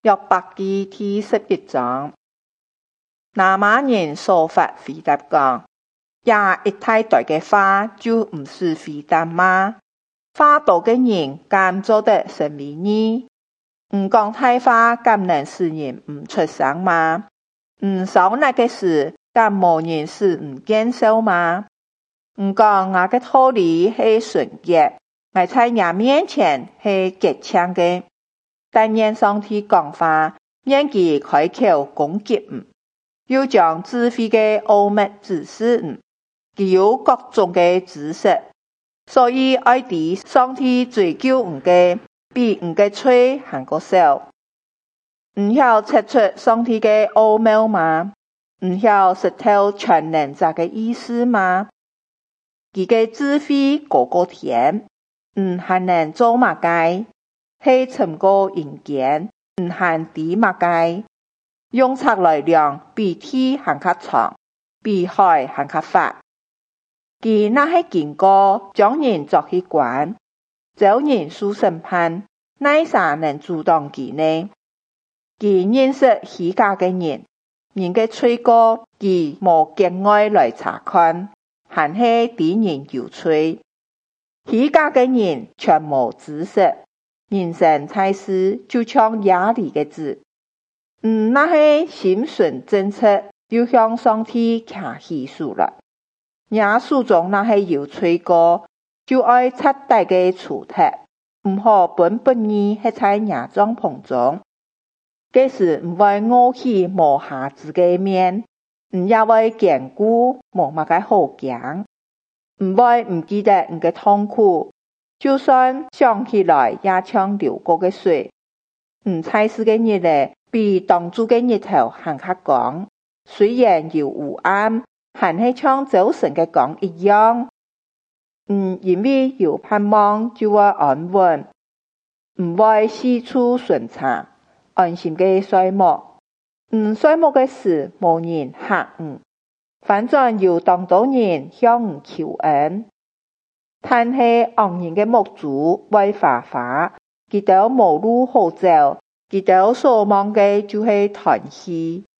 約伯記第11章。拿瑪人所發回答講：也一大堆嘅話就唔是回答嗎？話多嘅人敢做得成為義？唔講大話敢能使人唔出聲嗎？唔受那個事敢無人使唔見受嗎？唔講我嘅道理係純潔，我在人面前係潔淨嘅，但願上帝講話，免其開口攻擊又將智慧嘅奧秘指示佢有各種嘅知識，所以愛弟上帝追究嘅比嘅嘴還個少。唔曉測出上帝嘅奧妙嗎？唔曉識透全能者嘅意思嗎？佢嘅智慧高過天，還能做乜嘅？係尋過人間，還抵乜嘅？用尺來量，比天還較長，比海還較闊。佢那係經過將人作去關，找人受審判，乃啥能阻擋佢呢？佢認識虛假嘅人嘅罪過，佢無境外來查看，還係敵人有罪。虛假嘅人全無知識，人生在世就像野里嘅子。那係心存正直，又向上帝傾起訴了。也手中那係有罪過，就愛徹底嘅除脫，唔好本意係在野帳篷中。這時唔會傲起無瑕疵嘅面，也會堅固無乜嘅好講，唔會唔記得嘅痛苦，就算想起來也像流過嘅水。在世嘅日咧，比當主嘅日頭還較光，雖然有烏暗，還係像早晨嘅光一樣。因為有盼望就會安穩，唔會四處巡查，安心嘅睡夢。睡夢嘅事無人嚇反正有當多人向求恩。但係昂人嘅目珠為花花，佢都無路好走，佢都所望嘅就係團氣。